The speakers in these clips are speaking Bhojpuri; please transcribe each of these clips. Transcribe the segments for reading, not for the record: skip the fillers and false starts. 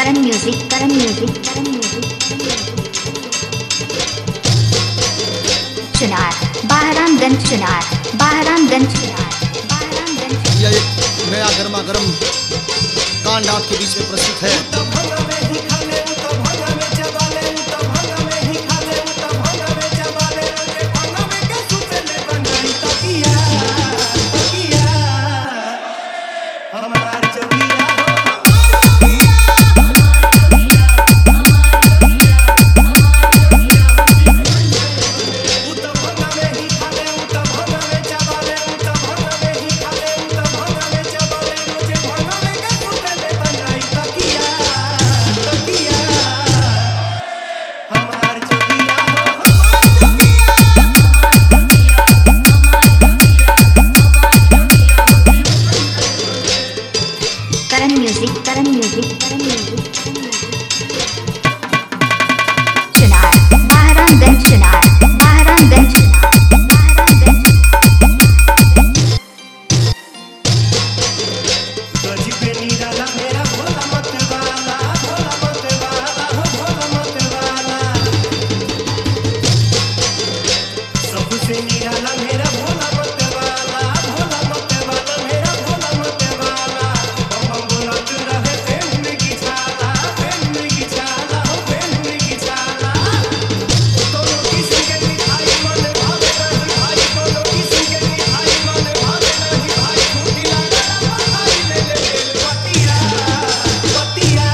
Karan music, Karan music, Karan music. Chunar, Bahramganj Chunar, Bahramganj Chunar, Bahramganj. यह एक नया गर्मा गर्म कांड आपके बीच में प्रस्तुत है। Karan music, Karan music, Karan music. Chunar, Bahramganj Chunar, Bahramganj Chunar, Bahramganj. गजबे निराला मेरा भोला मत वाला, भोला मत वाला, हो भोला मत वाला। सबसे निराला मेरा भोला मत वाला, भोला मत वाला, मेरा भोला मत वाला। हम बोलत रहे प्रेम की छाला, प्रेम की छाला, हो प्रेम की छाला। दोनों किसी के मिठाई मन भावे नहीं भाई, दोनों किसी के मिठाई मन भावे नहीं भाई। फूटी लगा भाई ले ले पतिया, पतिया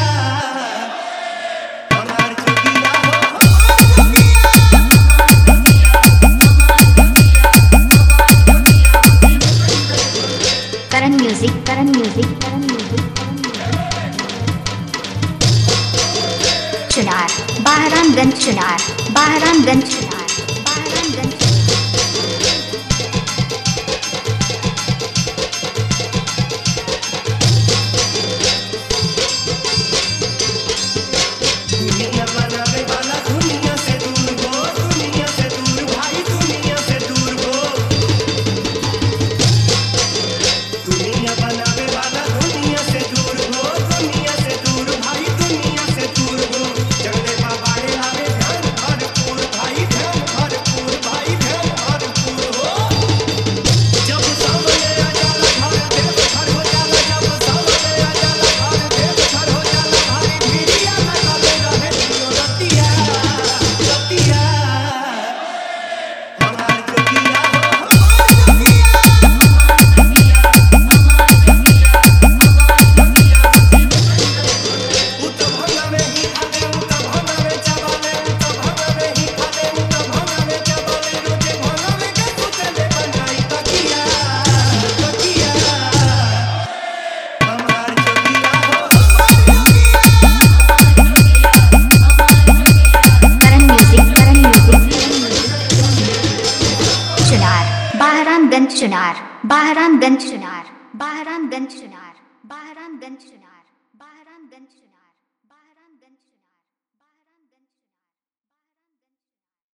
हमार जोगिया हो। Karan music, Karan music, Karan music, Karan music. Chunar, Bahramganj Chunar, Bahramganj Chunar, Bahramganj. दुनिया बनावे वाला दुनिया से दूर हो, दुनिया से दूर भाई, दुनिया से दूर हो। दुनिया बनावे वाला दुनिया से दूर हो, दुनिया से दूर भाई, दुनिया से दूर हो। जगदे बाबाड़े आवे ध्यान भरपूर भाई, ध्यान भरपूर भाई, ध्यान भरपूर हो। जब सामने आ जाला घर देव घर हो जाला, जब सामने आ जाला घर देव घर हो जाला भाई। भिड़िया लगावे रहे दियो रतिया, रतिया हमार जोगिया हो। उत भंगा में ही खाले, उत भंगा में चबाले, उत भंगा में ही खाले, उत भंगा में चबाले। रोजे भंगा में के सुतले बनाई तकिया, तकिया हमार जोगिया हो। Karan music, Karan music, Karan music. Chunar, Bahramganj Chunar, Bahramganj Chunar, Bahramganj Chunar, Bahramganj Chunar.